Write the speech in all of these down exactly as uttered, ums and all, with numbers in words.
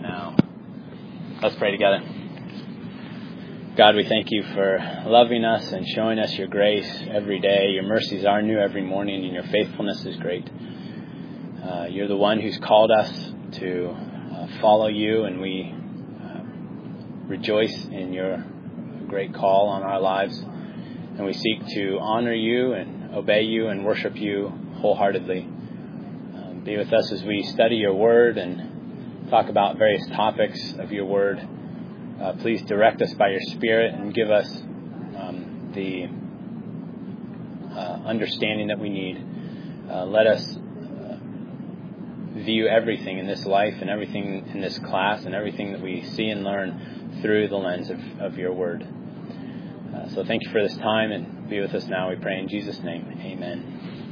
now. Let's pray together. God, we thank you for loving us and showing us your grace every day. Your mercies are new every morning, and your faithfulness is great. Uh, you're the one who's called us to uh, follow you, and we uh, rejoice in your great call on our lives. And we seek to honor you and obey you and worship you wholeheartedly. Um, be with us as we study your word and talk about various topics of your word. Uh, please direct us by your Spirit and give us um, the uh, understanding that we need. Uh, let us uh, view everything in this life and everything in this class and everything that we see and learn through the lens of, of your word. Uh, so thank you for this time, and be with us now, we pray in Jesus' name. Amen.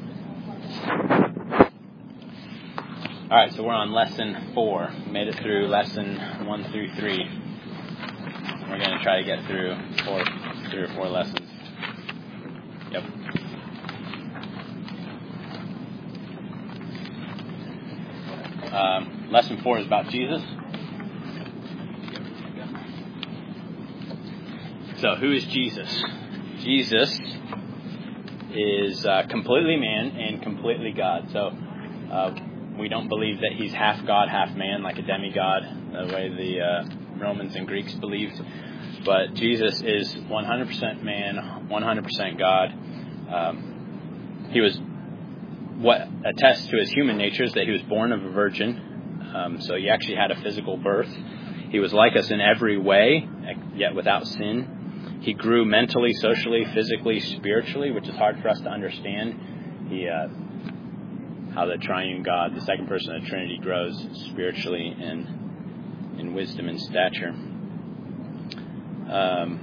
All right, so we're on lesson four. We made it through lesson one through three. We're going to try to get through four, three or four lessons. Yep. Um, lesson four is about Jesus. So, who is Jesus? Jesus is uh, completely man and completely God. So, uh, we don't believe that he's half God, half man, like a demigod, the way the uh, Romans and Greeks believed. But Jesus is one hundred percent man, one hundred percent God. Um, he was, what attests to his human nature is that he was born of a virgin. Um, so he actually had a physical birth. He was like us in every way, yet without sin. He grew mentally, socially, physically, spiritually, which is hard for us to understand. He, uh, how the triune God, the second person of the Trinity, grows spiritually and in wisdom and stature. Um,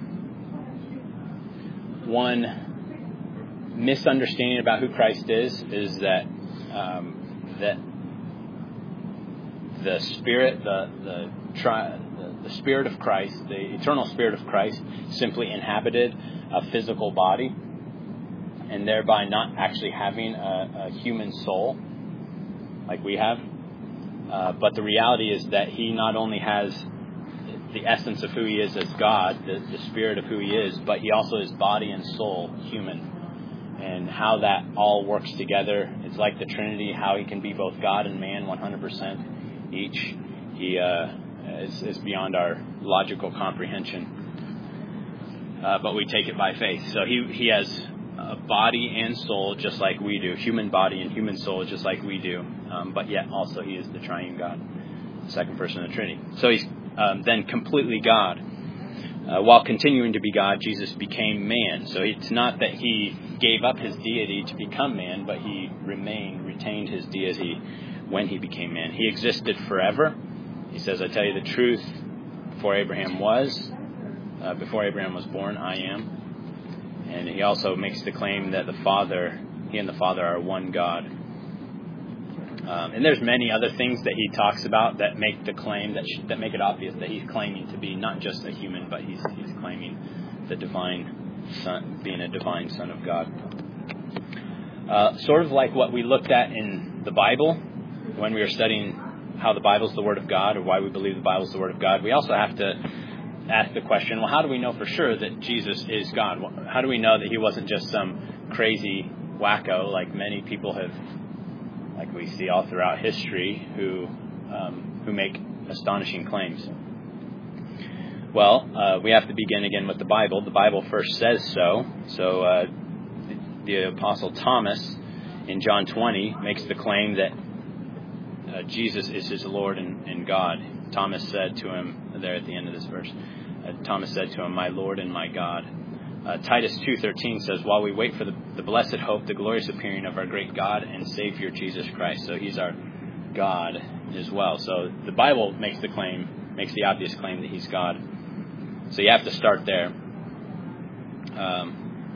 one misunderstanding about who Christ is is that um, that the Spirit, the the, tri- the the Spirit of Christ, the eternal Spirit of Christ, simply inhabited a physical body, and thereby not actually having a, a human soul like we have. Uh, but the reality is that he not only has the essence of who he is as God, the, the spirit of who he is, but he also is body and soul human. And how that all works together, it's like the Trinity, how he can be both God and man one hundred percent each. He uh, is, is beyond our logical comprehension. Uh, but we take it by faith. So he, he has a body and soul just like we do, human body and human soul just like we do. Um, but yet also he is the triune God, the second person of the Trinity. So he's Um, then completely God. Uh, while continuing to be God, Jesus became man. So it's not that he gave up his deity to become man, but he remained, retained his deity when he became man. He existed forever. He says, I tell you the truth, before Abraham was, uh, before Abraham was born, I am. And he also makes the claim that the Father, he and the Father are one God. Um, and there's many other things that he talks about that make the claim, that sh- that make it obvious that he's claiming to be not just a human, but he's he's claiming the divine son, being a divine Son of God. Uh, sort of like what we looked at in the Bible when we were studying how the Bible is the Word of God, or why we believe the Bible is the Word of God. We also have to ask the question, well, how do we know for sure that Jesus is God? How do we know that he wasn't just some crazy wacko like many people have, like we see all throughout history, who um, who make astonishing claims? Well, uh, we have to begin again with the Bible. The Bible first says so. So uh, the Apostle Thomas in John twenty makes the claim that uh, Jesus is his Lord and, and God. Thomas said to him, there at the end of this verse, uh, Thomas said to him, my Lord and my God. Uh, Titus two thirteen says, while we wait for the, the blessed hope, the glorious appearing of our great God and Savior, Jesus Christ. So he's our God as well. So the Bible makes the claim, makes the obvious claim that he's God. So you have to start there. Um,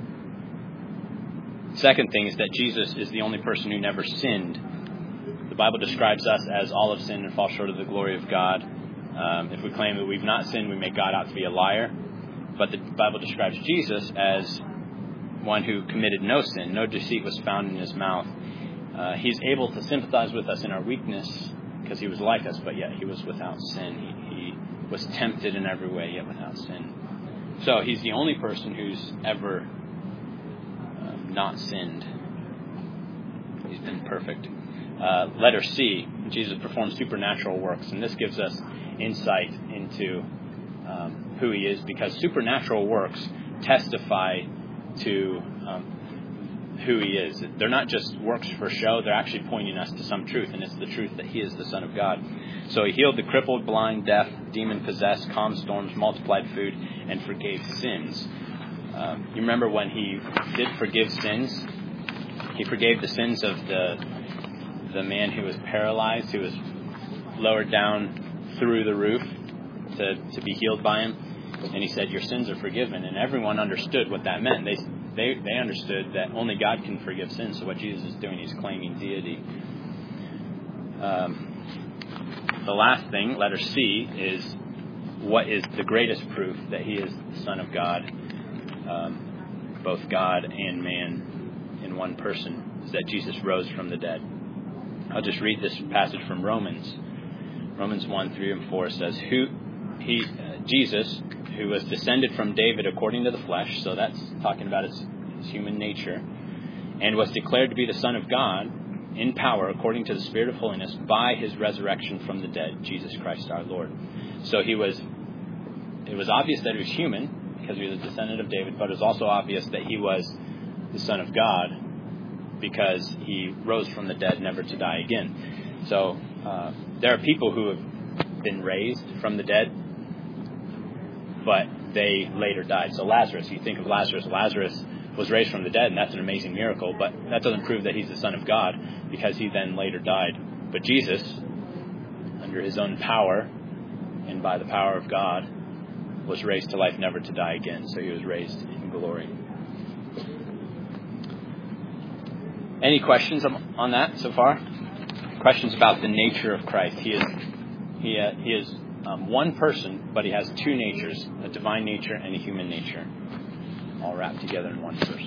second thing is that Jesus is the only person who never sinned. The Bible describes us as all have sinned and fall short of the glory of God. Um, if we claim that we've not sinned, we make God out to be a liar. But the Bible describes Jesus as one who committed no sin. No deceit was found in his mouth. Uh, he's able to sympathize with us in our weakness because he was like us, but yet he was without sin. He, he was tempted in every way, yet without sin. So he's the only person who's ever uh, not sinned. He's been perfect. Uh, letter C, Jesus performed supernatural works, and this gives us insight into um, who he is, because supernatural works testify to um, who he is. They're not just works for show, they're actually pointing us to some truth, and it's the truth that he is the Son of God. So he healed the crippled, blind, deaf, demon-possessed, calmed storms, multiplied food, and forgave sins. Um, you remember when he did forgive sins? He forgave the sins of the the man who was paralyzed, who was lowered down through the roof to, to be healed by him. And he said, your sins are forgiven. And everyone understood what that meant. They, they, they understood that only God can forgive sins. So what Jesus is doing, he's claiming deity. Um, the last thing, letter C, is what is the greatest proof that he is the Son of God, um, both God and man in one person, is that Jesus rose from the dead. I'll just read this passage from Romans. Romans one, three, and four says, "Who he uh, Jesus, who was descended from David according to the flesh," so that's talking about his, his human nature, "and was declared to be the Son of God in power according to the Spirit of holiness by his resurrection from the dead, Jesus Christ our Lord." So he was, it was obvious that he was human because he was a descendant of David, but it was also obvious that he was the Son of God because he rose from the dead never to die again. So uh, there are people who have been raised from the dead, but they later died. So Lazarus, you think of Lazarus, Lazarus was raised from the dead, and that's an amazing miracle, but that doesn't prove that he's the Son of God because he then later died. But Jesus, under his own power and by the power of God, was raised to life never to die again. So he was raised in glory. Any questions on that so far? Questions about the nature of Christ. He is he, uh, he is um, one person, but he has two natures, a divine nature and a human nature, all wrapped together in one person.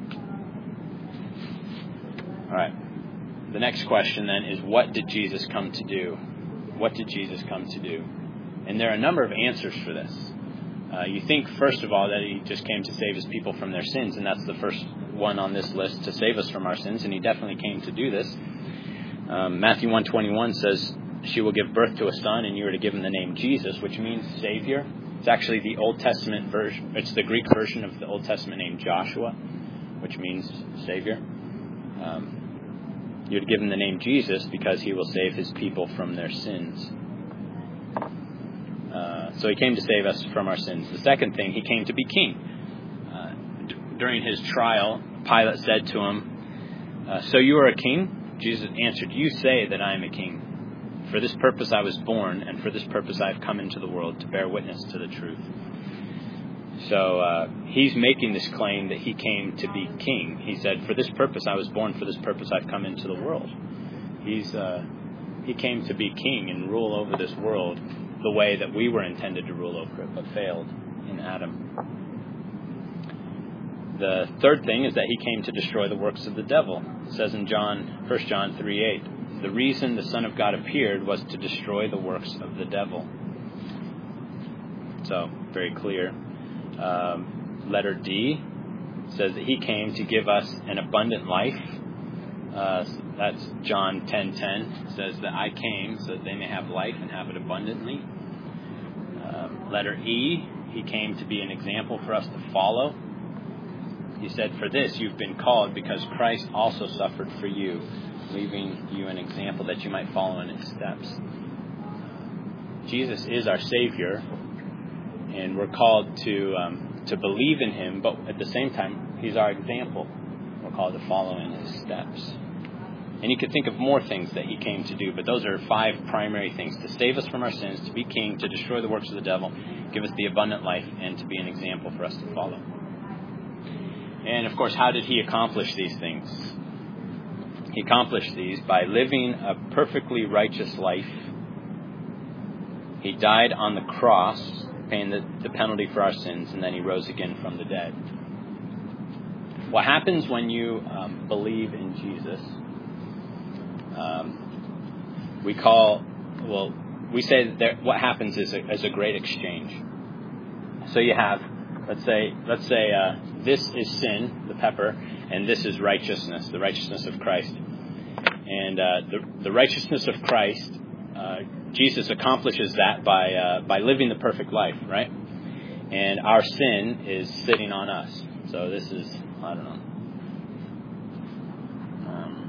All right. The next question then is, what did Jesus come to do? What did Jesus come to do? And there are a number of answers for this. Uh, you think, first of all, that he just came to save his people from their sins, and that's the first one on this list, to save us from our sins, and he definitely came to do this. Um, Matthew one twenty-one says, "She will give birth to a son, and you are to give him the name Jesus," which means Savior. It's actually the Old Testament version. It's the Greek version of the Old Testament name Joshua, which means Savior. Um, you're to give him the name Jesus because he will save his people from their sins. Uh, so he came to save us from our sins. The second thing, he came to be king. Uh, d- during his trial, Pilate said to him, uh, "So you are a king?" Jesus answered, "You say that I am a king. For this purpose I was born, and for this purpose I have come into the world, to bear witness to the truth." So uh, he's making this claim that he came to be king. He said, "For this purpose I was born, for this purpose I've come into the world." He's uh, he came to be king and rule over this world the way that we were intended to rule over it, but failed in Adam. The third thing is that he came to destroy the works of the devil. It says in John, First John three eight, "The reason the Son of God appeared was to destroy the works of the devil." So, very clear. Um, letter D says that he came to give us an abundant life. Uh, that's John ten ten. It says that I came so that they may have life and have it abundantly. Uh, letter E, he came to be an example for us to follow. He said, "For this you've been called, because Christ also suffered for you, leaving you an example that you might follow in his steps." Jesus is our Savior, and we're called to um, to believe in him, but at the same time, he's our example. We're called to follow in his steps. And you could think of more things that he came to do, but those are five primary things: to save us from our sins, to be king, to destroy the works of the devil, give us the abundant life, and to be an example for us to follow. And of course, how did he accomplish these things? He accomplished these by living a perfectly righteous life. He died on the cross, paying the, the penalty for our sins, and then he rose again from the dead. What happens when you um, believe in Jesus? Um, we call, well, we say that there, what happens is a, is a great exchange. So you have, let's say, let's say uh, this is sin, the pepper, and this is righteousness, the righteousness of Christ. And uh, the, the righteousness of Christ, uh, Jesus accomplishes that by uh, by living the perfect life, right? And our sin is sitting on us. So this is, I don't know. Um,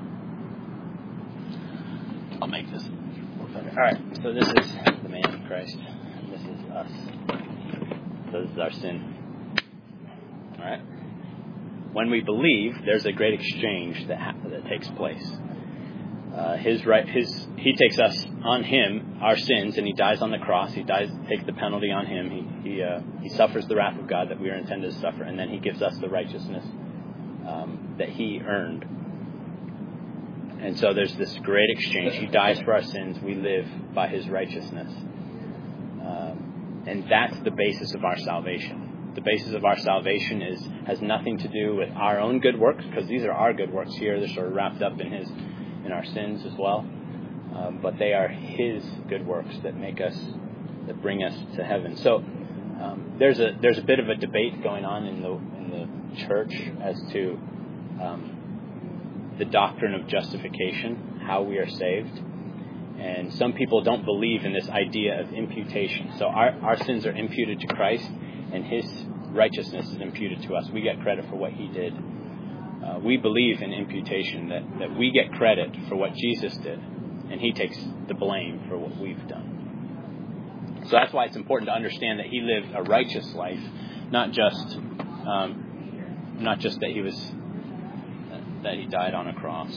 I'll make this more better. All right. So this is the man, Christ. And this is us. So this is our sin. All right. When we believe, there's a great exchange that ha- that takes place. Uh, his right, his he takes us on him, our sins, and he dies on the cross. He dies, takes the penalty on him. He he uh, he suffers the wrath of God that we are intended to suffer, and then he gives us the righteousness um, that he earned. And so there's this great exchange. He dies for our sins. We live by his righteousness, um, and that's the basis of our salvation. The basis of our salvation is has nothing to do with our own good works, because these are our good works here. They're sort of wrapped up in his. in our sins as well, um, but they are his good works that make us, that bring us to heaven. So um, there's a there's a bit of a debate going on in the in the church as to um, the doctrine of justification, how we are saved, and some people don't believe in this idea of imputation. So our our sins are imputed to Christ, and his righteousness is imputed to us. We get credit for what he did. Uh, we believe in imputation, that, that we get credit for what Jesus did, and he takes the blame for what we've done. So that's why it's important to understand that he lived a righteous life, not just um, not just that he was that he died on a cross.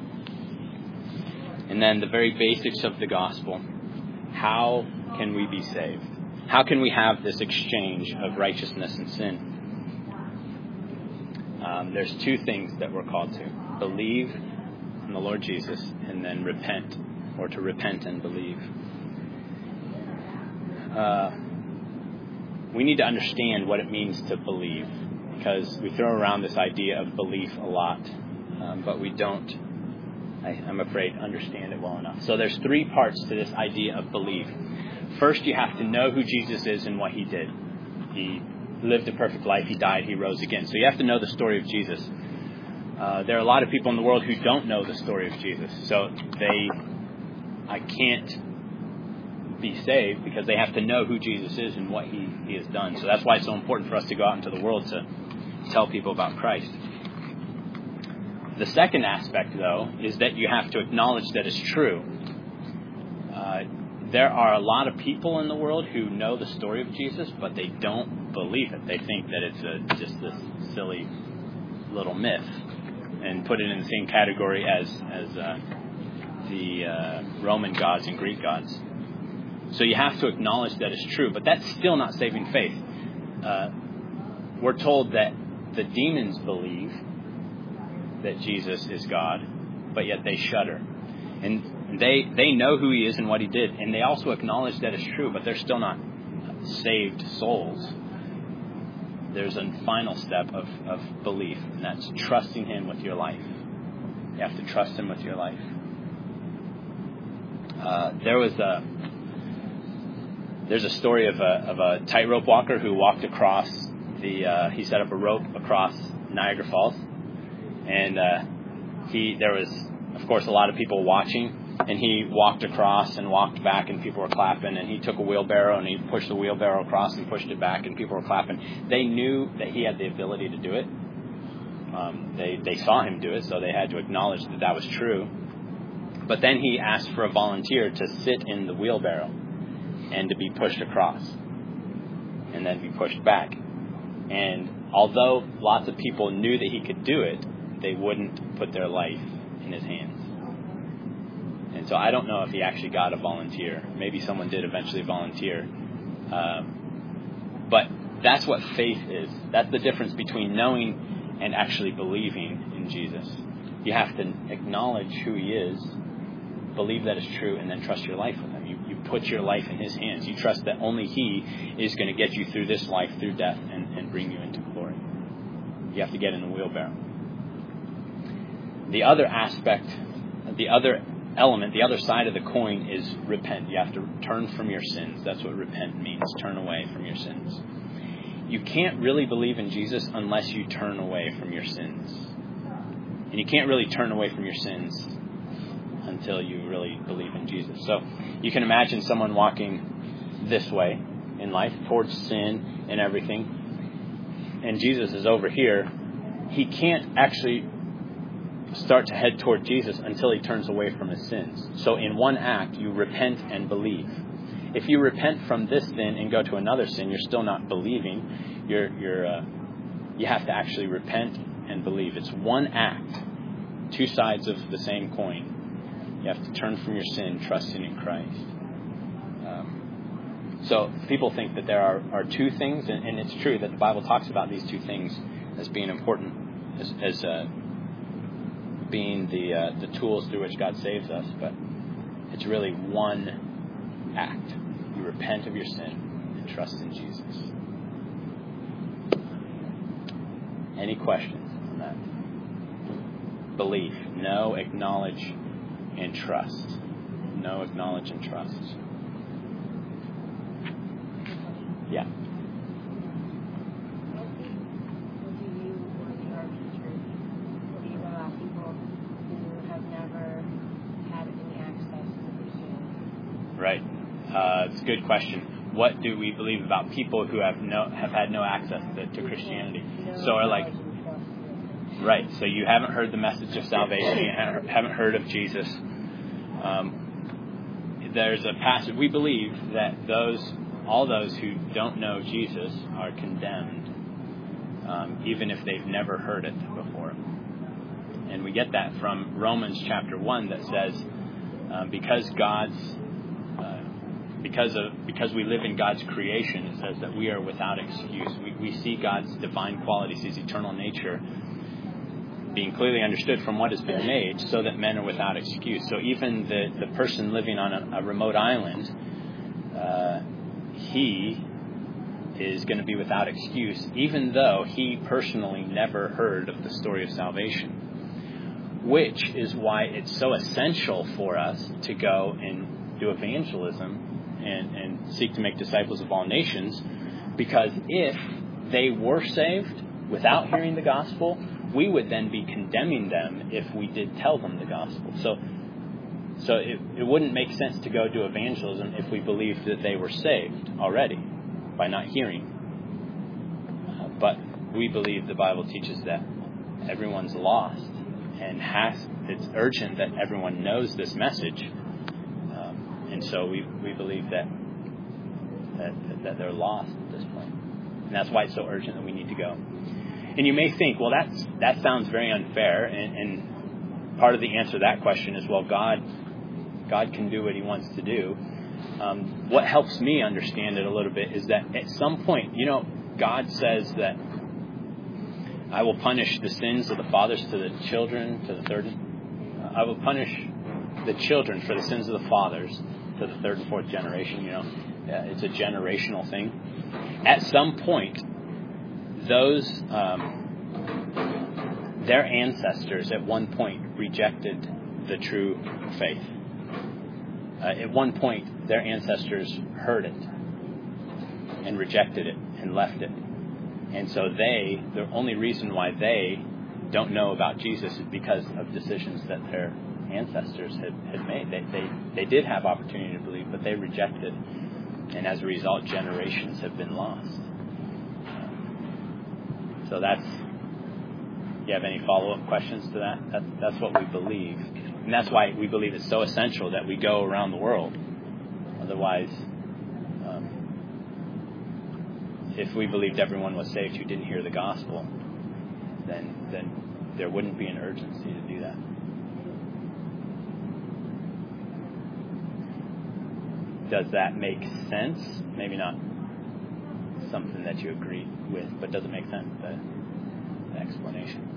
And then the very basics of the gospel: how can we be saved? How can we have this exchange of righteousness and sin? Um, there's two things that we're called to: believe in the Lord Jesus, and then repent, or to repent and believe. Uh, we need to understand what it means to believe, because we throw around this idea of belief a lot, um, but we don't, I, I'm afraid, understand it well enough. So there's three parts to this idea of belief. First, you have to know who Jesus is and what he did. He lived a perfect life. He died. He rose again. So you have to know the story of Jesus. Uh, there are a lot of people in the world who don't know the story of Jesus. So they, I can't be saved because they have to know who Jesus is and what he, he has done. So that's why it's so important for us to go out into the world to tell people about Christ. The second aspect, though, is that you have to acknowledge that it's true. Uh, There are a lot of people in the world who know the story of Jesus, but they don't believe it. They think that it's a, just this silly little myth, and put it in the same category as as uh, the uh, Roman gods and Greek gods. So you have to acknowledge that it's true, but that's still not saving faith. Uh, we're told that the demons believe that Jesus is God, but yet they shudder. And They they know who he is and what he did, and they also acknowledge that it's true, but they're still not saved souls. There's a final step of, of belief, and that's trusting him with your life. You have to trust him with your life. Uh, there was a there's a story of a of a tightrope walker who walked across the uh, he set up a rope across Niagara Falls, and uh, he there was of course a lot of people watching. And he walked across and walked back, and people were clapping. And he took a wheelbarrow and he pushed the wheelbarrow across and pushed it back, and people were clapping. They knew that he had the ability to do it. Um, they they saw him do it, so they had to acknowledge that that was true. But then he asked for a volunteer to sit in the wheelbarrow and to be pushed across, and then be pushed back. And although lots of people knew that he could do it, they wouldn't put their life in his hands. And so I don't know if he actually got a volunteer. Maybe someone did eventually volunteer. Um, but that's what faith is. That's the difference between knowing and actually believing in Jesus. You have to acknowledge who he is, believe that it's true, and then trust your life with him. You, you put your life in his hands. You trust that only he is going to get you through this life, through death, and, and bring you into glory. You have to get in the wheelbarrow. The other aspect, the other element, the other side of the coin, is repent. You have to turn from your sins. That's what repent means, turn away from your sins. You can't really believe in Jesus unless you turn away from your sins. And you can't really turn away from your sins until you really believe in Jesus. So you can imagine someone walking this way in life, towards sin and everything, and Jesus is over here. He can't actually start to head toward Jesus until he turns away from his sins. So in one act, you repent and believe. If you repent from this sin and go to another sin, you're still not believing. You're, you're, uh, you have to actually repent and believe. It's one act, two sides of the same coin. You have to turn from your sin, trusting in Christ. Um, so people think that there are, are two things, and, and it's true that the Bible talks about these two things as being important, as, as uh, being the uh, the tools through which God saves us. But it's really one act. You repent of your sin and trust in Jesus. Any questions on that? Belief. Know, acknowledge, and trust. Know, acknowledge, and trust. Yeah. What do you or your teachers believe about people who have never had any access to Christianity? Right. Uh, it's a good question. What do we believe about people who have no have had no access to, to Christianity? So are like, right. So you haven't heard the message of salvation. You haven't heard of Jesus. Um, there's a passage. We believe that those, all those who don't know Jesus are condemned, um, even if they've never heard it before. And we get that from Romans chapter one that says, uh, because God's uh, because of because we live in God's creation, it says that we are without excuse. We we see God's divine qualities, His eternal nature, being clearly understood from what has been made, so that men are without excuse. So even the, the person living on a, a remote island, uh, he is going to be without excuse, even though he personally never heard of the story of salvation. Which is why it's so essential for us to go and do evangelism and, and seek to make disciples of all nations, because if they were saved without hearing the gospel, we would then be condemning them if we did tell them the gospel. So so it, it wouldn't make sense to go do evangelism if we believed that they were saved already by not hearing. Uh, but we believe the Bible teaches that everyone's lost, and has it's urgent that everyone knows this message. Um, and so we, we believe that, that that they're lost at this point. And that's why it's so urgent that we need to go. And you may think, well, that's, that sounds very unfair. And, and part of the answer to that question is, well, God God can do what He wants to do. Um, what helps me understand it a little bit is that at some point, you know, God says that I will punish the sins of the fathers to the children, to the third. Uh, I will punish the children for the sins of the fathers to the third and fourth generation. You know, uh, it's a generational thing. At some point, those um, their ancestors at one point rejected the true faith. Uh, at one point, their ancestors heard it and rejected it and left it. And so they, the only reason why they don't know about Jesus is because of decisions that their ancestors had, had made. They, they they did have opportunity to believe, but they rejected. And as a result, generations have been lost. So that's, you have any follow-up questions to that? that? That's what we believe. And that's why we believe it's so essential that we go around the world. Otherwise, um, if we believed everyone was saved who didn't hear the gospel, then then there wouldn't be an urgency to do that. Does that make sense? Maybe not something that you agree with, but does it make sense, the, the explanation?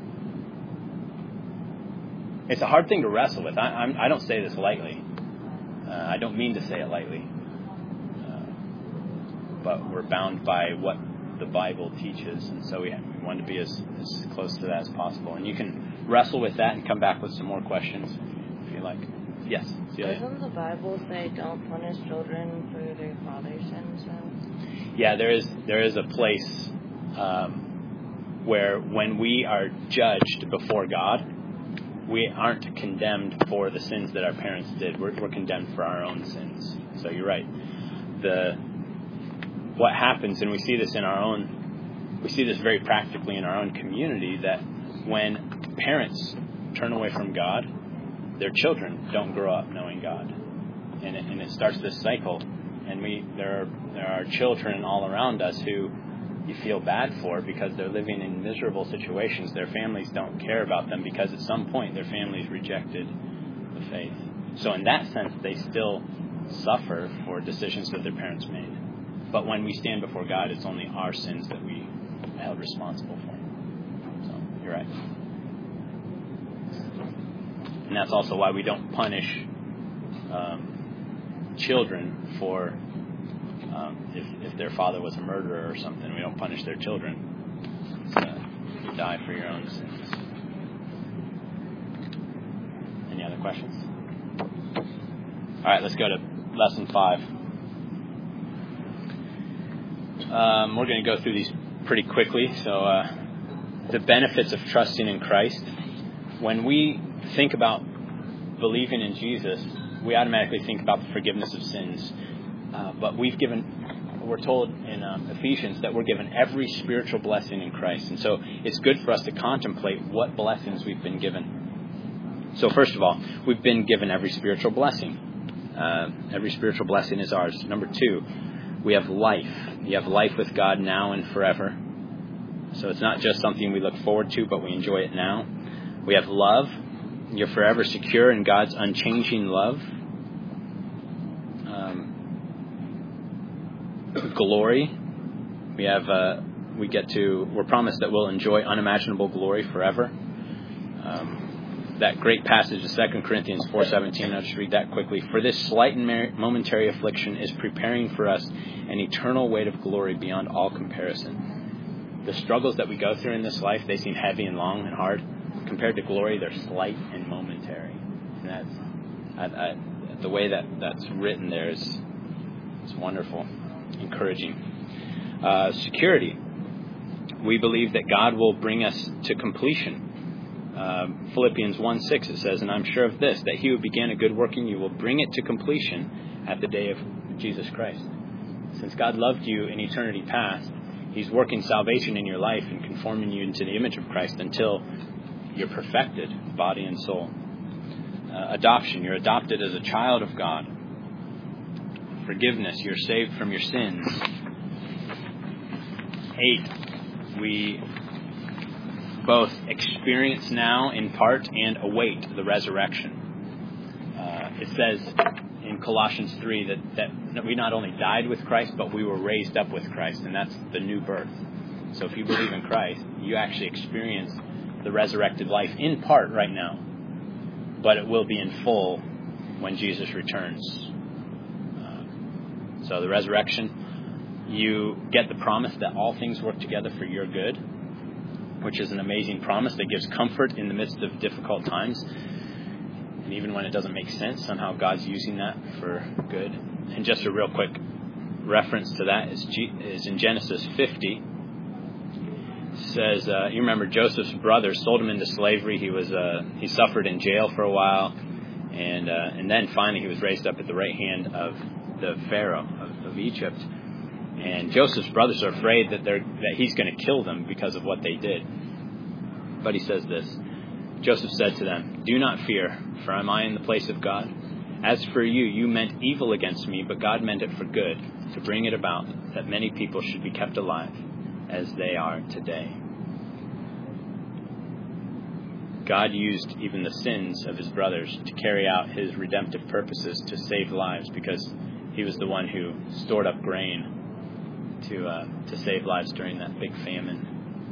It's a hard thing to wrestle with. I, I'm, I don't say this lightly. Uh, I don't mean to say it lightly. Uh, but we're bound by what the Bible teaches, and so we, we want to be as, as close to that as possible. And you can wrestle with that and come back with some more questions if you like. Yes. Doesn't the Bible say don't punish children for their father's sins? So? Yeah, there is there is a place um, where when we are judged before God, we aren't condemned for the sins that our parents did. We're, we're condemned for our own sins. So you're right. The what happens, and we see this in our own, we see this very practically in our own community, that when parents turn away from God, their children don't grow up knowing God, and it, and it starts this cycle. And we there are there are children all around us who you feel bad for because they're living in miserable situations. Their families don't care about them because at some point their families rejected the faith. So in that sense, they still suffer for decisions that their parents made. But when we stand before God, it's only our sins that we are held responsible for. So you're right. And that's also why we don't punish um, children for um, if, if their father was a murderer or something. We don't punish their children. It's, uh, you die for your own sins. Any other questions? All right, let's go to lesson five. Um, we're going to go through these pretty quickly. So uh, the benefits of trusting in Christ. When we think about believing in Jesus, we automatically think about the forgiveness of sins. Uh, but we've given, we're told in um, Ephesians that we're given every spiritual blessing in Christ. And so it's good for us to contemplate what blessings we've been given. So first of all, we've been given every spiritual blessing. Uh, every spiritual blessing is ours. Number two, we have life. You have life with God now and forever. So it's not just something we look forward to, but we enjoy it now. We have love. You're forever secure in God's unchanging love. Um, glory. We have. Uh, we get to. We're promised that we'll enjoy unimaginable glory forever. Um, that great passage of Second Corinthians four seventeen. I'll just read that quickly. For this slight and momentary affliction is preparing for us an eternal weight of glory beyond all comparison. The struggles that we go through in this life, they seem heavy and long and hard. Compared to glory, they're slight and momentary. And that's I, I, the way that that's written there is it's wonderful, encouraging. Uh, security. We believe that God will bring us to completion. Uh, Philippians one six, it says, and I'm sure of this, that he who began a good work in you will bring it to completion at the day of Jesus Christ. Since God loved you in eternity past, he's working salvation in your life and conforming you into the image of Christ until you're perfected, body and soul. Uh, adoption, you're adopted as a child of God. Forgiveness, you're saved from your sins. Eight, we both experience now in part and await the resurrection. Uh, it says in Colossians three that, that we not only died with Christ, but we were raised up with Christ, and that's the new birth. So if you believe in Christ, you actually experience the resurrected life in part right now, but it will be in full when Jesus returns. Uh, so the resurrection, you get the promise that all things work together for your good, which is an amazing promise that gives comfort in the midst of difficult times. And even when it doesn't make sense, somehow God's using that for good. And just a real quick reference to that is, G- is in Genesis fifty. Says, uh, you remember Joseph's brothers sold him into slavery. He was uh, he suffered in jail for a while, and uh, and then finally he was raised up at the right hand of the Pharaoh of, of Egypt. And Joseph's brothers are afraid that they're that he's going to kill them because of what they did. But he says this: Joseph said to them, "Do not fear, for am I in the place of God? As for you, you meant evil against me, but God meant it for good, to bring it about that many people should be kept alive, as they are today." God used even the sins of his brothers to carry out his redemptive purposes to save lives, because he was the one who stored up grain to uh, to save lives during that big famine.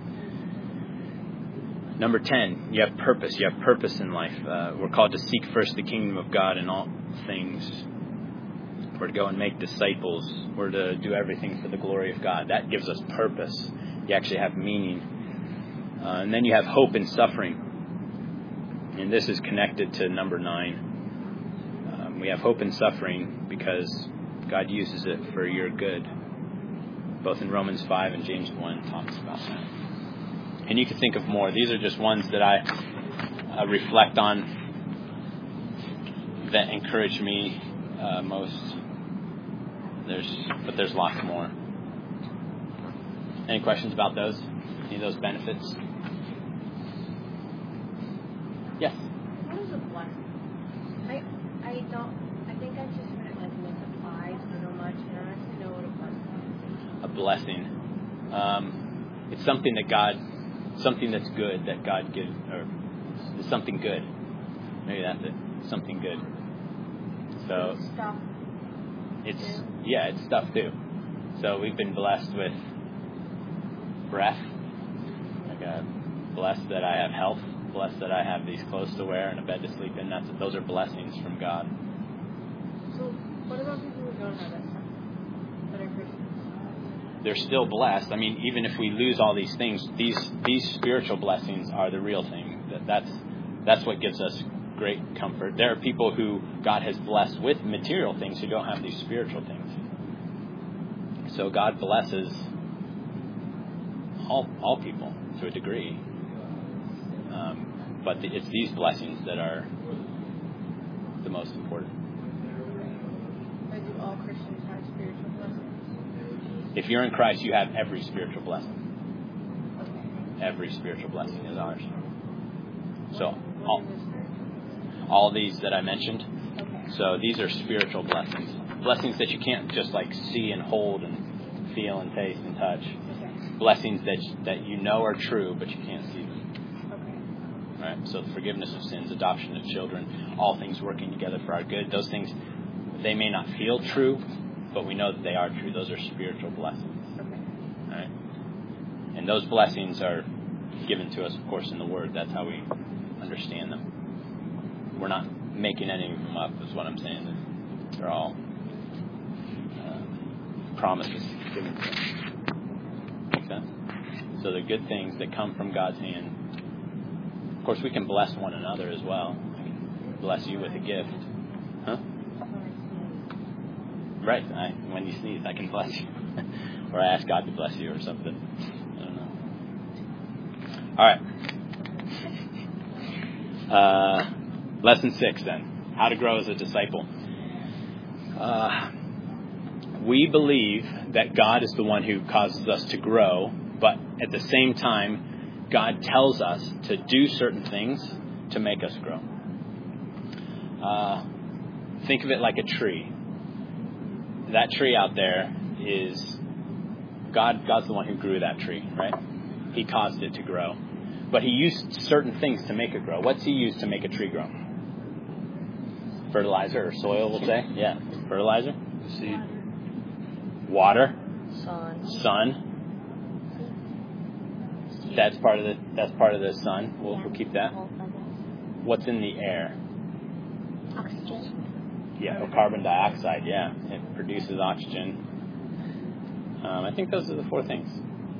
Number ten, you have purpose. You have purpose in life. Uh, we're called to seek first the kingdom of God in all things. We're to go and make disciples. We're to do everything for the glory of God. That gives us purpose. You actually have meaning. Uh, and then you have hope in suffering. And this is connected to number nine. And we have hope in suffering because God uses it for your good. Both in Romans five and James one talks about that. And you can think of more. These are just ones that I uh, reflect on that encourage me uh, most. There's, but there's lots more. Any questions about those? Any of those benefits? Yes. What is a blessing? I I don't. I think I just heard it like misapplied so much, and I don't actually know what a blessing is. A blessing. Um, it's something that God, something that's good that God gives, or it's something good. Maybe that's it. Something good. So Stuff. it's yeah, it's stuff too. So we've been blessed with breath. Like uh, blessed that I have health. Blessed that I have these clothes to wear and a bed to sleep in. That's those are blessings from God. So what about people who don't have that stuff? That are Christians? They're still blessed. I mean, even if we lose all these things, these these spiritual blessings are the real thing. That that's that's what gives us great comfort. There are people who God has blessed with material things who don't have these spiritual things. So God blesses all all people to a degree. Um, but the, it's these blessings that are the most important. Or do all Christians have spiritual blessings? If you're in Christ, you have every spiritual blessing. Okay. Every spiritual blessing is ours. So all, all these that I mentioned. Okay. So these are spiritual blessings. Blessings that you can't just like see and hold and feel and taste and touch. Okay. Blessings that that you know are true, but you can't see them. Okay. Right? So forgiveness of sins, adoption of children, all things working together for our good. Those things, they may not feel true, but we know that they are true. Those are spiritual blessings. Okay. Right? And those blessings are given to us, of course, in the Word. That's how we understand them. We're not making any of them up, is what I'm saying. They're all uh, promises given to us. Make sense? So they're good things that come from God's hand. Of course, we can bless one another as well. I can bless you with a gift. Huh? Right. I, when you sneeze, I can bless you. Or I ask God to bless you or something. I don't know. All right. Uh, lesson six, then. How to grow as a disciple. Uh, we believe that God is the one who causes us to grow, but at the same time, God tells us to do certain things to make us grow. Uh, think of it like a tree. That tree out there is God. God's the one who grew that tree, right? He caused it to grow, but He used certain things to make it grow. What's He used to make a tree grow? Fertilizer or soil, we'll say. Yeah, fertilizer, seed, water, Sun. sun. That's part of the that's part of the sun. We'll, we'll keep that. What's in the air? Oxygen. Yeah, or carbon dioxide. Yeah, it produces oxygen. Um, I think those are the four things: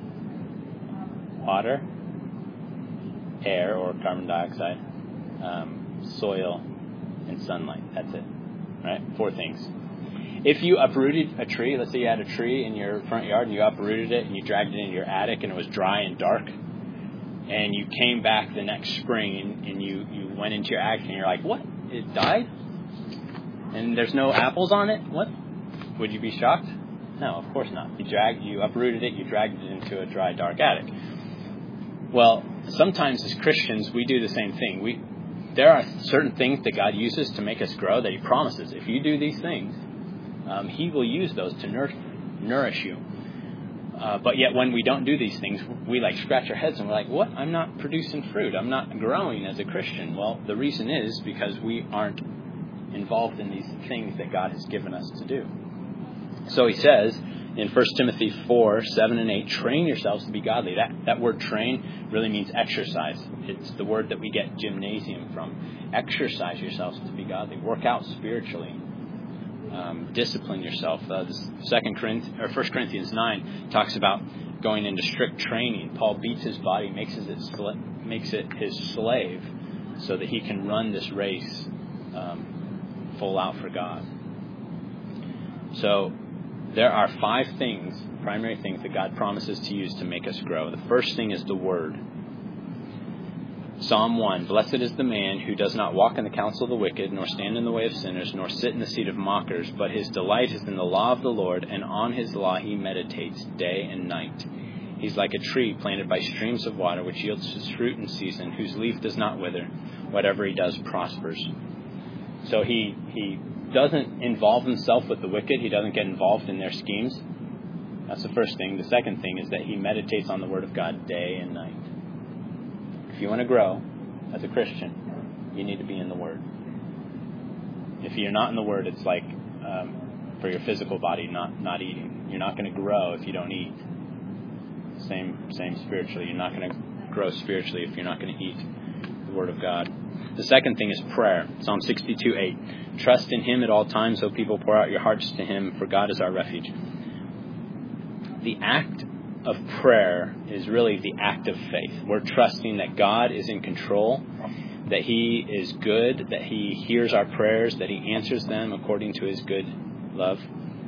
water, air or carbon dioxide, um, soil, and sunlight. That's it. Right? Four things. If you uprooted a tree, let's say you had a tree in your front yard and you uprooted it and you dragged it into your attic and it was dry and dark, and you came back the next spring and, and you, you went into your attic and you're like, what? It died? And there's no apples on it? What? Would you be shocked? No, of course not. You dragged, you uprooted it, you dragged it into a dry, dark attic. Well, sometimes as Christians, we do the same thing. We There are certain things that God uses to make us grow that He promises. If you do these things, um, He will use those to nour- nourish you. Uh, but yet when we don't do these things, we like scratch our heads and we're like, what? I'm not producing fruit. I'm not growing as a Christian. Well, the reason is because we aren't involved in these things that God has given us to do. So He says in First Timothy four, seven and eight, train yourselves to be godly. That, that word train really means exercise. It's the word that we get gymnasium from. Exercise yourselves to be godly. Work out spiritually. Um, discipline yourself. Uh, Second Corinthians or First Corinthians nine talks about going into strict training. Paul beats his body, makes it makes it his slave, so that he can run this race um, full out for God. So there are five things, primary things that God promises to use to make us grow. The first thing is the Word. Psalm one, blessed is the man who does not walk in the counsel of the wicked, nor stand in the way of sinners, nor sit in the seat of mockers, but his delight is in the law of the Lord, and on his law he meditates day and night. He's like a tree planted by streams of water, which yields its fruit in season, whose leaf does not wither. Whatever he does prospers. So he he doesn't involve himself with the wicked. He doesn't get involved in their schemes. That's the first thing. The second thing is that he meditates on the Word of God day and night. If you want to grow as a Christian, you need to be in the Word. If you're not in the Word, it's like um, for your physical body, not not eating. You're not going to grow if you don't eat. Same same spiritually. You're not going to grow spiritually if you're not going to eat the Word of God. The second thing is prayer. Psalm sixty-two eight. Trust in Him at all times, O people, pour out your hearts to Him, for God is our refuge. The act of prayer is really the act of faith. We're trusting that God is in control, that He is good, that He hears our prayers, that He answers them according to His good love.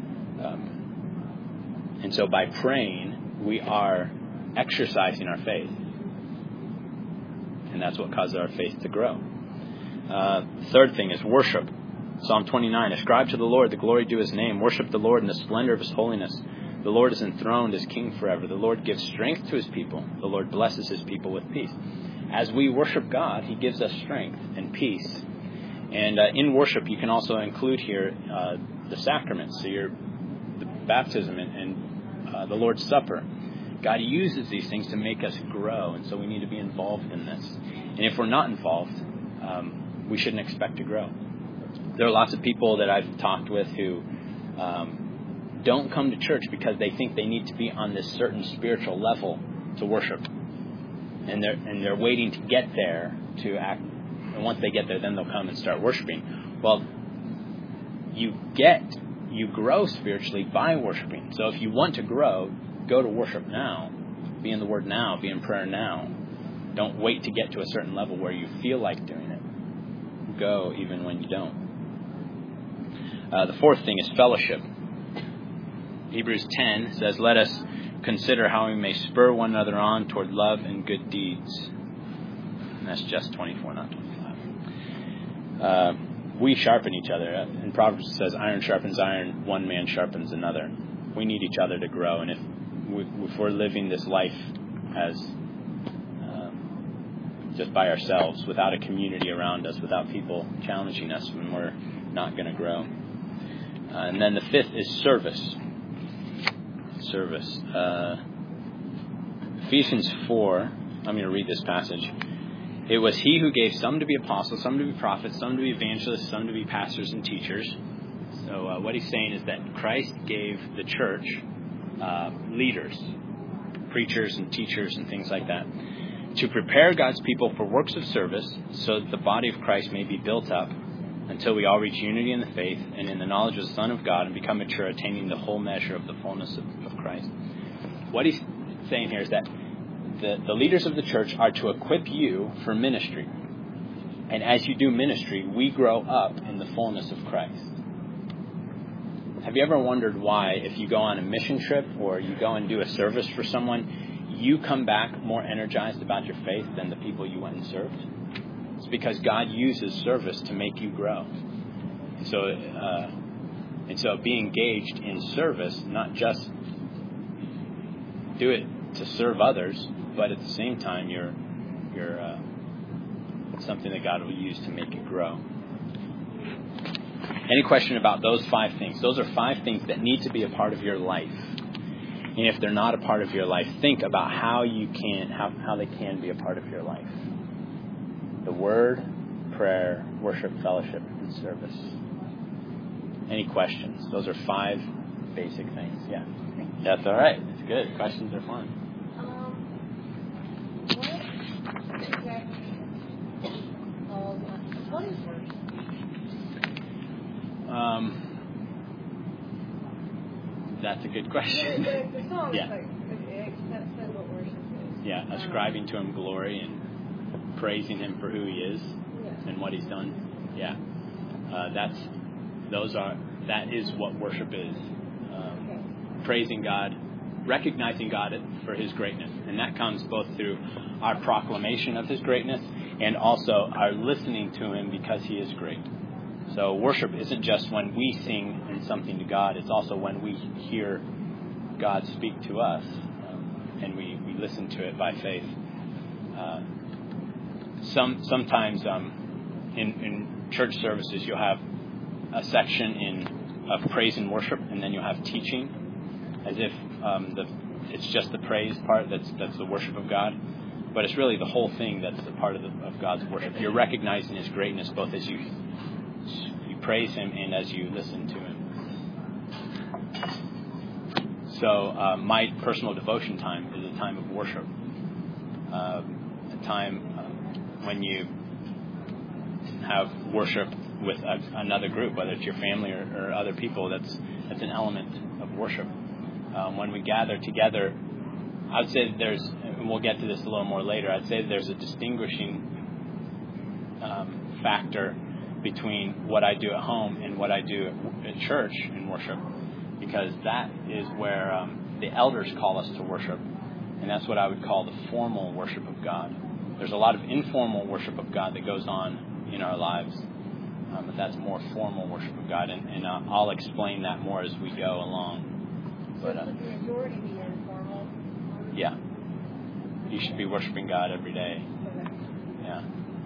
Um, and so by praying, we are exercising our faith. And that's what causes our faith to grow. Uh, third thing is worship. Psalm twenty-nine, ascribe to the Lord the glory due His name. Worship the Lord in the splendor of His holiness. The Lord is enthroned as King forever. The Lord gives strength to His people. The Lord blesses His people with peace. As we worship God, He gives us strength and peace. And uh, in worship, you can also include here uh, the sacraments, so your the baptism and, and uh, the Lord's Supper. God uses these things to make us grow, and so we need to be involved in this. And if we're not involved, um, we shouldn't expect to grow. There are lots of people that I've talked with who um, don't come to church because they think they need to be on this certain spiritual level to worship. And they're, and they're waiting to get there to act. And once they get there, then they'll come and start worshiping. Well, you get, you grow spiritually by worshiping. So if you want to grow, go to worship now. Be in the Word now. Be in prayer now. Don't wait to get to a certain level where you feel like doing it. Go even when you don't. Uh, the fourth thing is fellowship. Hebrews ten says, let us consider how we may spur one another on toward love and good deeds. And that's just twenty-four, not twenty-five. Uh, we sharpen each other. In Proverbs it says, iron sharpens iron, one man sharpens another. We need each other to grow. And if, if we're living this life as um, just by ourselves, without a community around us, without people challenging us, then we're not going to grow. Uh, and then the fifth is service. Service. Uh, Ephesians four, I'm going to read this passage. It was He who gave some to be apostles, some to be prophets, some to be evangelists, some to be pastors and teachers. So uh, what he's saying is that Christ gave the church uh, leaders, preachers and teachers and things like that, to prepare God's people for works of service so that the body of Christ may be built up until we all reach unity in the faith and in the knowledge of the Son of God and become mature, attaining the whole measure of the fullness of, of Christ. What he's saying here is that the, the leaders of the church are to equip you for ministry. And as you do ministry, we grow up in the fullness of Christ. Have you ever wondered why, if you go on a mission trip or you go and do a service for someone, you come back more energized about your faith than the people you went and served? It's because God uses service to make you grow. And so, uh, and so be engaged in service, not just do it to serve others, but at the same time, you're you're uh, something that God will use to make you grow. Any question about those five things? Those are five things that need to be a part of your life. And if they're not a part of your life, think about how you can, how, how they can be a part of your life. The Word, prayer, worship, fellowship, and service. Any questions? Those are five basic things. Yeah. That's all right. It's good. Questions are fun. Um, what exactly called what is worship? Um, that's a good question. The, the, the song Yeah. is like, it, that says what worship is. Yeah, ascribing to Him glory and praising Him for who He is Yeah. and what He's done. Yeah, uh, that's those are that is what worship is. Um, praising God, recognizing God for His greatness. And that comes both through our proclamation of His greatness and also our listening to Him because He is great. So worship isn't just when we sing in something to God. It's also when we hear God speak to us um, and we, we listen to it by faith. Uh, some Sometimes um, in, in church services you'll have a section in of praise and worship, and then you'll have teaching, as if um, the it's just the praise part that's that's the worship of God, but it's really the whole thing that's the part of, the, of God's worship. You're recognizing His greatness both as you you praise Him and as you listen to Him. So uh, my personal devotion time is a time of worship, uh, a time uh, when you have worship with a, another group, whether it's your family or, or other people. That's that's an element of worship. Um, when we gather together, I would say that there's, and we'll get to this a little more later, I'd say that there's a distinguishing um, factor between what I do at home and what I do at church in worship, because that is where um, the elders call us to worship, and that's what I would call the formal worship of God. There's a lot of informal worship of God that goes on in our lives, um, but that's more formal worship of God, and, and uh, I'll explain that more as we go along. But, uh, the majority be informal? Yeah. You should be worshiping God every day. Okay. Yeah.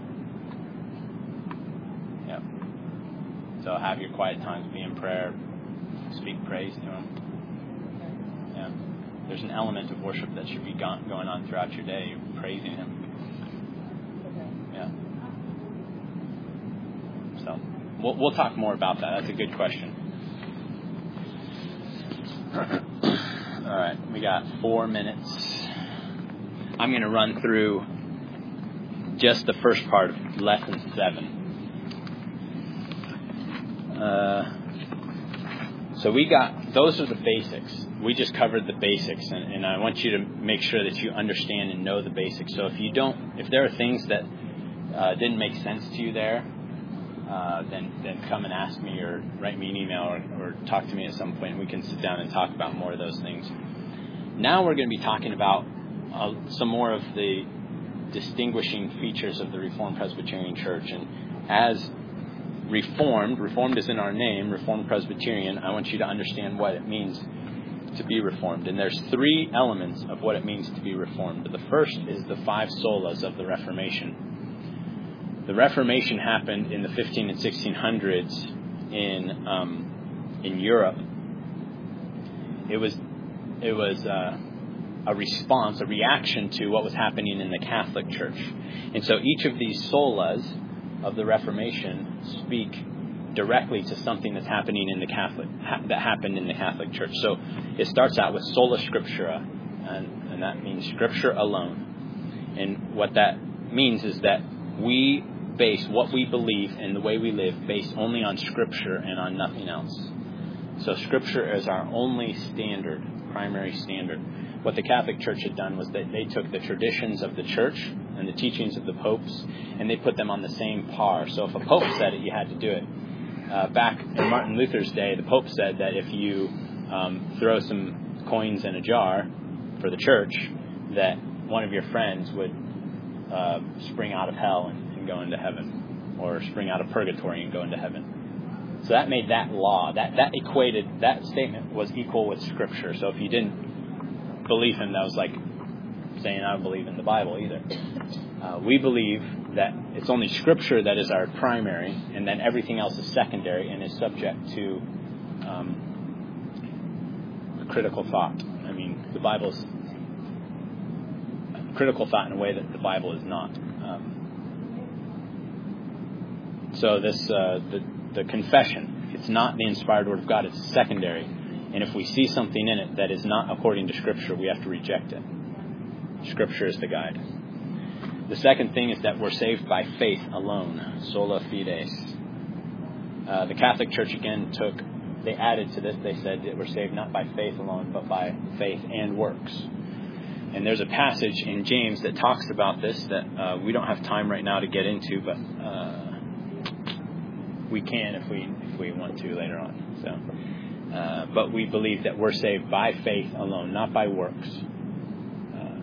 Yeah. So have your quiet times, be in prayer, speak praise to Him. Yeah. There's an element of worship that should be going on throughout your day. You're praising Him. Yeah. So we'll we'll talk more about that. That's a good question. All right, we got four minutes. I'm going to run through just the first part of lesson seven. Uh, so we got, those are the basics. We just covered the basics, and, and I want you to make sure that you understand and know the basics. So if you don't, if there are things that uh, didn't make sense to you there, Uh, then then come and ask me or write me an email or, or talk to me at some point, and we can sit down and talk about more of those things. Now we're going to be talking about uh, some more of the distinguishing features of the Reformed Presbyterian Church. And as Reformed, Reformed is in our name, Reformed Presbyterian, I want you to understand what it means to be Reformed. And there's three elements of what it means to be Reformed. The first is the five solas of the Reformation. The Reformation happened in the fifteen and sixteen hundreds in um, in Europe. It was it was uh, a response, a reaction to what was happening in the Catholic Church, and so each of these solas of the Reformation speak directly to something that's happening in the Catholic ha- that happened in the Catholic Church. So it starts out with sola scriptura, and, and that means Scripture alone. And what that means is that we base what we believe and the way we live based only on Scripture and on nothing else. So Scripture is our only standard, primary standard. What the Catholic Church had done was that they took the traditions of the Church and the teachings of the popes, and they put them on the same par. So if a pope said it, you had to do it. Uh, back in Martin Luther's day, the pope said that if you um, throw some coins in a jar for the church, that one of your friends would uh, spring out of hell and go into heaven, or spring out of purgatory and go into heaven. So that made that law, that that equated, that statement was equal with Scripture. So if you didn't believe him, that was like saying I don't believe in the Bible either. Uh, we believe that it's only Scripture that is our primary, and then everything else is secondary and is subject to um, critical thought. I mean, the Bible's critical thought in a way that the Bible is not. Um, So this, uh, the, the confession, it's not the inspired Word of God, it's secondary. And if we see something in it that is not according to Scripture, we have to reject it. Scripture is the guide. The second thing is that we're saved by faith alone, sola fides. Uh, the Catholic Church again took, they added to this, they said that we're saved not by faith alone, but by faith and works. And there's a passage in James that talks about this that uh, we don't have time right now to get into, but uh, we can if we if we want to later on. So, uh, but we believe that we're saved by faith alone, not by works. Uh,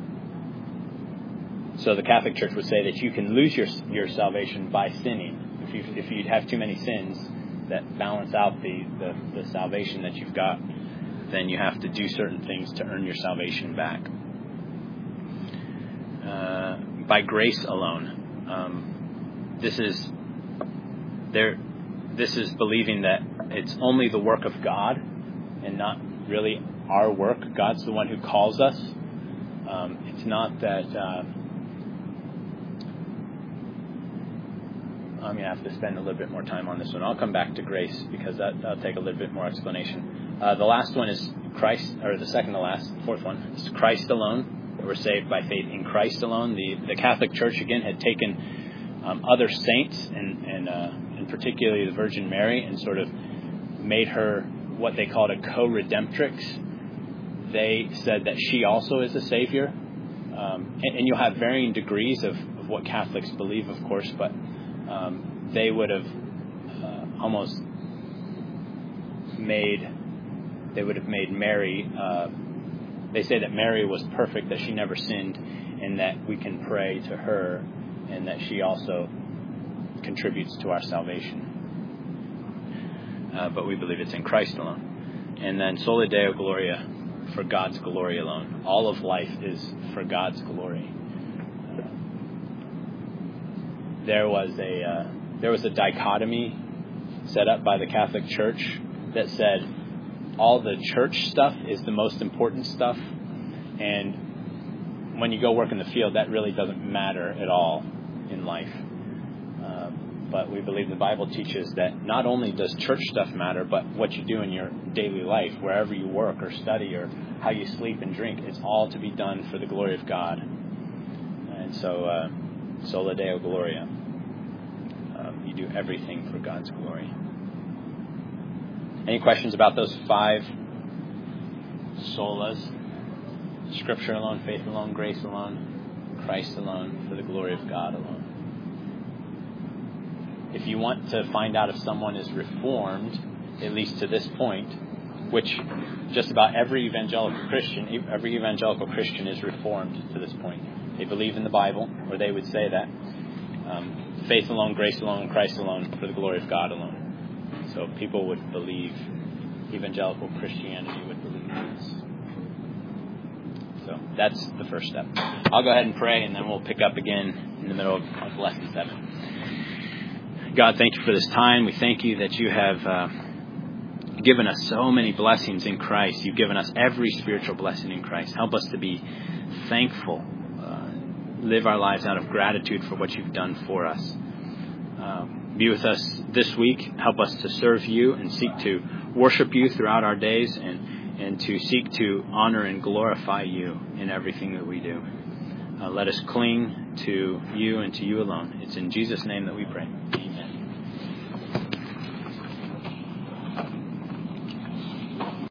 so the Catholic Church would say that you can lose your your salvation by sinning. If you if you have too many sins that balance out the, the, the salvation that you've got, then you have to do certain things to earn your salvation back. Uh, by grace alone. Um, this is there. This is believing that it's only the work of God and not really our work. God's the one who calls us. Um, it's not that uh, I'm going to have to spend a little bit more time on this one. I'll come back to grace because that, that'll take a little bit more explanation. Uh, the last one is Christ, or the second to last, fourth one, is Christ alone. We're saved by faith in Christ alone. The the Catholic Church, again, had taken um, other saints, and, and, uh, and particularly the Virgin Mary, and sort of made her what they called a co-redemptrix. They said that she also is a savior. Um, and, and you'll have varying degrees of, of what Catholics believe, of course, but um, they would have uh, almost made, they would have made Mary... Uh, They say that Mary was perfect, that she never sinned, and that we can pray to her, and that she also contributes to our salvation. Uh, but we believe it's in Christ alone. And then Soli Deo Gloria, for God's glory alone. All of life is for God's glory. Uh, there was a uh, there was a dichotomy set up by the Catholic Church that said, all the church stuff is the most important stuff, and when you go work in the field, that really doesn't matter at all in life. Uh, but we believe the Bible teaches that not only does church stuff matter, but what you do in your daily life, wherever you work or study or how you sleep and drink, it's all to be done for the glory of God. And so, uh, Soli Deo Gloria. Um, you do everything for God's glory. Any questions about those five solas? Scripture alone, faith alone, grace alone, Christ alone, for the glory of God alone. If you want to find out if someone is reformed, at least to this point, which just about every evangelical Christian, every evangelical Christian is reformed to this point. They believe in the Bible, or they would say that. Um, faith alone, grace alone, Christ alone, for the glory of God alone. So people would believe, evangelical Christianity would believe this. So that's the first step. I'll go ahead and pray, and then we'll pick up again in the middle of, of lesson seven. God, thank you for this time. We thank you that you have uh, given us so many blessings in Christ. You've given us every spiritual blessing in Christ. Help us to be thankful, uh, live our lives out of gratitude for what you've done for us. Um, Be with us this week. Help us to serve you and seek to worship you throughout our days, and, and to seek to honor and glorify you in everything that we do. Uh, let us cling to you and to you alone. It's in Jesus' name that we pray. Amen.